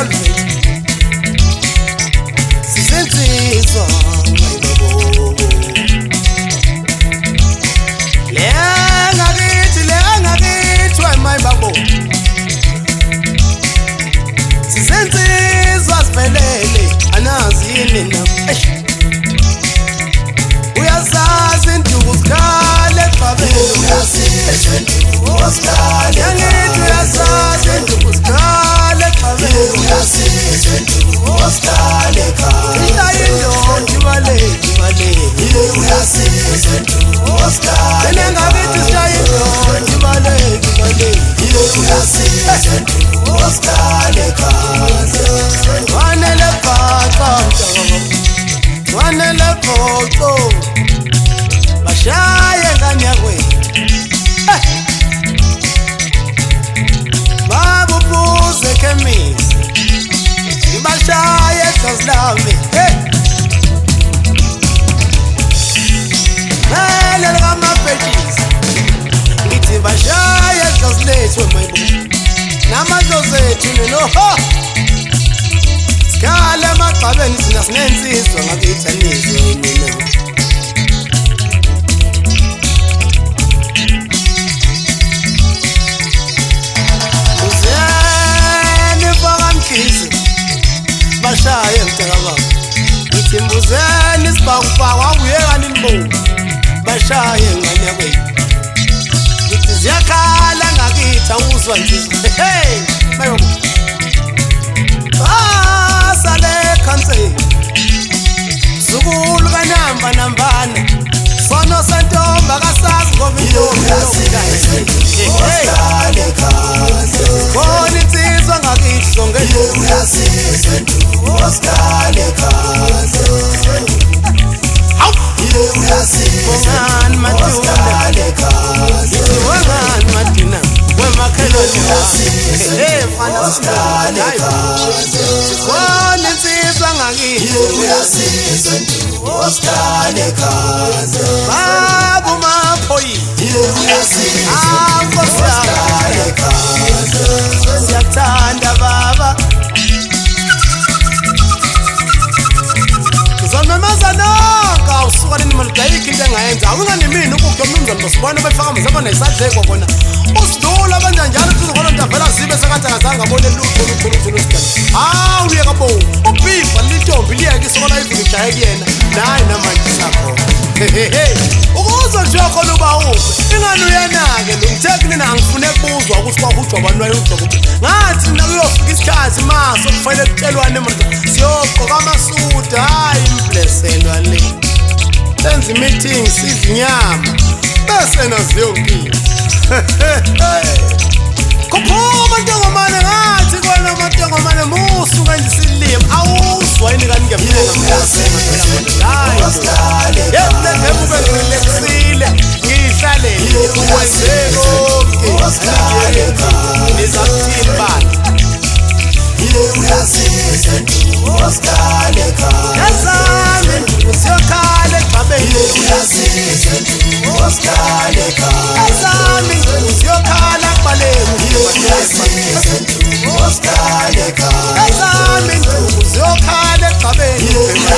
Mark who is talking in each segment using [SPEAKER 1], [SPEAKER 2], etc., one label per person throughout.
[SPEAKER 1] solve sisenzizwa mayibabo lengakithi mayibabo sisenzizwa sivelele anazi yini na uyazazi induku sikhale babelo uyazazi induku sikhale ngithi uyazazi induku sikhale babelo uyazazi induku sikhale khale indonda ibale uyazazi induku sikhale nengakithi sijayi indonda ibale uyazazi induku sikhale khale wanele bhaqa mntaka wanele photo bashaye nganyakwe babubuze khemisi ibashaye gaslami lele ngamapethes ngithi bashaye gaslethu mayibu namadlozethu noho sikale emagqabeni sina sinensizwa ngakithanizwe mina bashaye mtakababa ngithi mbuzeni isibakufaka akuyeka nimbo bashaye nganyakwe ngithi ziyakhala ngakithi awuzwa insizwa hey mayobo sale khanse zukulu kanamba nambana sono sentomba kasazi ngoba koni insizwa ngakithi zonke Oscar Bongan Matuna Bongan Matuna Wemakhelona Eh fana Oscar Koni insizwa ngakithi Oscar Babu maphoyi siyakuthanda baba uzamemaza nonke usukanini maludayikho into engayenza akunganemini ukukho umnumzane basibona befaka mzaba nesadleko kona usidula abanjanjalo tuzobona ntavela zibe sekangazange abone lutho uye kabo ubhifa litombi liyeke isokona ivile ijaye kuyena naye namanje sakho ukuzwa nje khona uba uve ingani uyanake lo mthekini nangifune kubuzwa ukuthi kwahujwa abanwayo ukuthi ngathi mina kuyofika isikhathi maso kufanele kutshelwane manje siyogqoka amasudu hayi imbleselwa le senze meeting sidla inyama bese naziyonkile kuphuma ntengomane ngathi kona amantengomane musu kanje silima awuzwa yini kanti ngiyamhleka ngiyalekusile ngihlalele ukwenzeko ngizakuthini bani yazami usiyokhala ekubhabeni yazami usiyokhala ekubaleni yazami usiyokhala ekubhabeni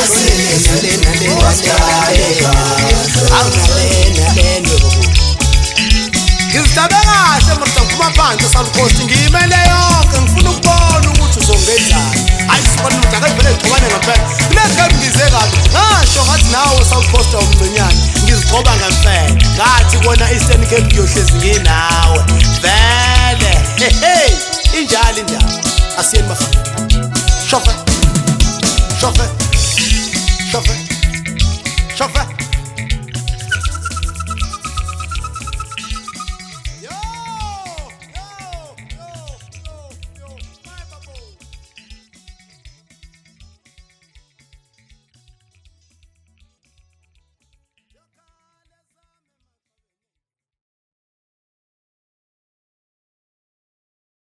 [SPEAKER 1] ngizitabe kahle manje ngiphuma phansi esalukhosti ngiyimele yonke ngifuna ukubona ukuthi uzongenzani hayi sibona ukuthi akavele egcobane ngaphela kulengeke ngize kabi ngasho ngathi nawe South Coast umnconyane ngizigcoba ngempela ngathi kona Eastern Cape ngiyohlezi nginawe vele injalo indaba asiyeni bafana shofe